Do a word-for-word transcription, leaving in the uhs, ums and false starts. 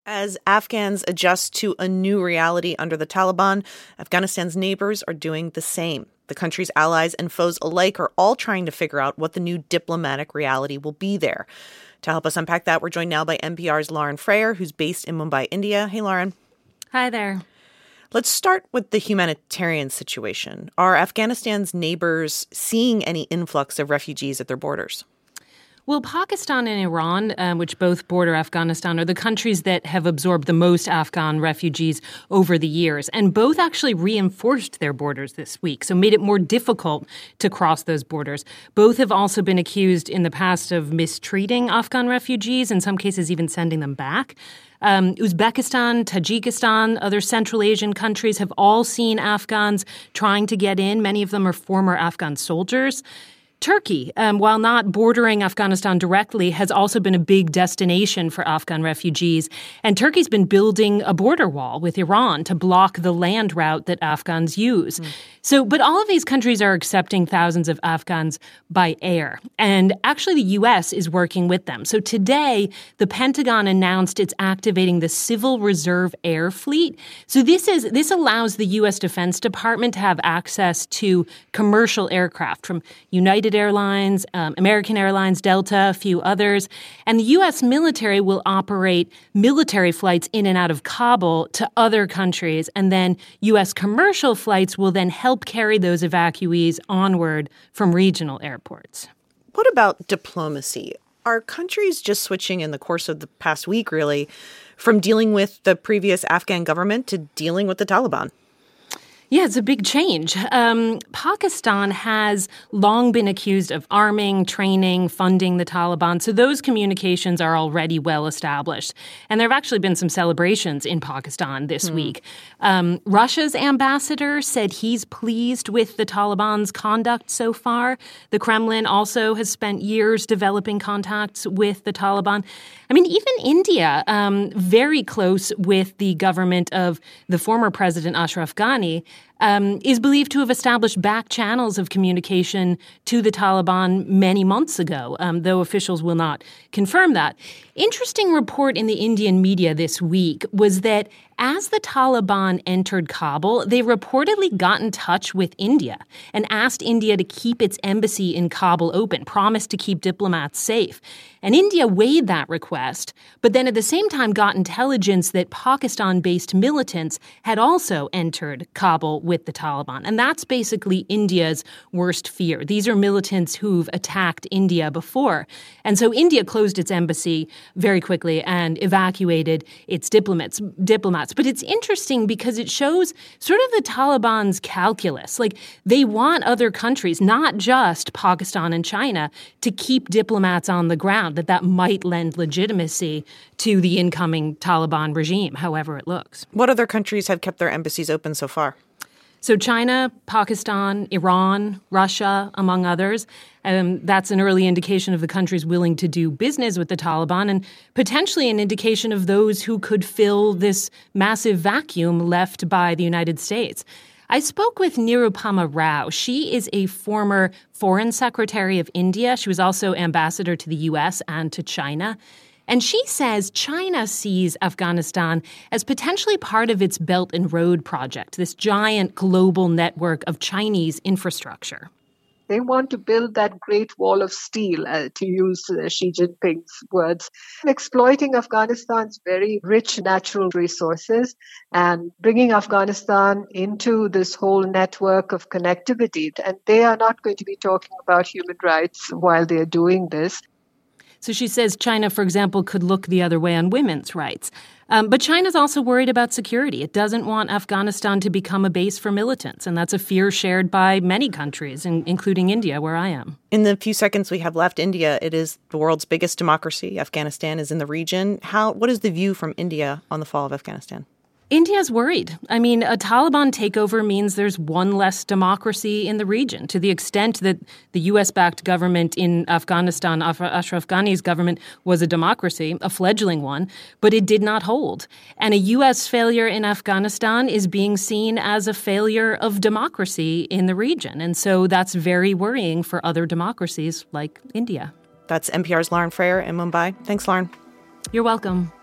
As Afghans adjust to a new reality under the Taliban, Afghanistan's neighbors are doing the same. The country's allies and foes alike are all trying to figure out what the new diplomatic reality will be there. To help us unpack that, we're joined now by N P R's Lauren Frayer, who's based in Mumbai, India. Hey, Lauren. Hi there. Let's start with the humanitarian situation. Are Afghanistan's neighbors seeing any influx of refugees at their borders? Well, Pakistan and Iran, um, which both border Afghanistan, are the countries that have absorbed the most Afghan refugees over the years. And both actually reinforced their borders this week, so made it more difficult to cross those borders. Both have also been accused in the past of mistreating Afghan refugees, in some cases even sending them back. Um, Uzbekistan, Tajikistan, other Central Asian countries have all seen Afghans trying to get in. Many of them are former Afghan soldiers. Turkey, um, while not bordering Afghanistan directly, has also been a big destination for Afghan refugees. And Turkey's been building a border wall with Iran to block the land route that Afghans use. Mm. So, but all of these countries are accepting thousands of Afghans by air. And actually, the U S is working with them. So today, the Pentagon announced it's activating the Civil Reserve Air Fleet. So this is this allows the U S Defense Department to have access to commercial aircraft from United Airlines, um, American Airlines, Delta, a few others. And the U S military will operate military flights in and out of Kabul to other countries. And then U S commercial flights will then help carry those evacuees onward from regional airports. What about diplomacy? Are countries just switching in the course of the past week, really, from dealing with the previous Afghan government to dealing with the Taliban? Yeah, it's a big change. Um, Pakistan has long been accused of arming, training, funding the Taliban. So those communications are already well established. And there have actually been some celebrations in Pakistan this mm. week. Um, Russia's ambassador said he's pleased with the Taliban's conduct so far. The Kremlin also has spent years developing contacts with the Taliban. I mean, even India, um, very close with the government of the former president Ashraf Ghani, Um, is believed to have established back channels of communication to the Taliban many months ago, um, though officials will not confirm that. Interesting report in the Indian media this week was that as the Taliban entered Kabul, they reportedly got in touch with India and asked India to keep its embassy in Kabul open, promised to keep diplomats safe. And India weighed that request, but then at the same time got intelligence that Pakistan-based militants had also entered Kabul with the Taliban. And that's basically India's worst fear. These are militants who've attacked India before. And so India closed its embassy very quickly and evacuated its diplomats. diplomats. But it's interesting because it shows sort of the Taliban's calculus. Like, they want other countries, not just Pakistan and China, to keep diplomats on the ground, that that might lend legitimacy to the incoming Taliban regime, however it looks. What other countries have kept their embassies open so far? So China, Pakistan, Iran, Russia, among others. Um, that's an early indication of the countries willing to do business with the Taliban and potentially an indication of those who could fill this massive vacuum left by the United States. I spoke with Nirupama Rao. She is a former foreign secretary of India. She was also ambassador to the U S and to China. And she says China sees Afghanistan as potentially part of its Belt and Road project, this giant global network of Chinese infrastructure. They want to build that great wall of steel, uh, to use uh, Xi Jinping's words, exploiting Afghanistan's very rich natural resources and bringing Afghanistan into this whole network of connectivity. And they are not going to be talking about human rights while they are doing this. So she says China, for example, could look the other way on women's rights. Um, but China's also worried about security. It doesn't want Afghanistan to become a base for militants. And that's a fear shared by many countries, in, including India, where I am. In the few seconds we have left, India, it is the world's biggest democracy. Afghanistan is in the region. How? What is the view from India on the fall of Afghanistan? India's worried. I mean, a Taliban takeover means there's one less democracy in the region. To the extent that the U S-backed government in Afghanistan, Ashraf Ghani's government, was a democracy, a fledgling one, but it did not hold. And a U S failure in Afghanistan is being seen as a failure of democracy in the region. And so that's very worrying for other democracies like India. That's N P R's Lauren Frayer in Mumbai. Thanks, Lauren. You're welcome.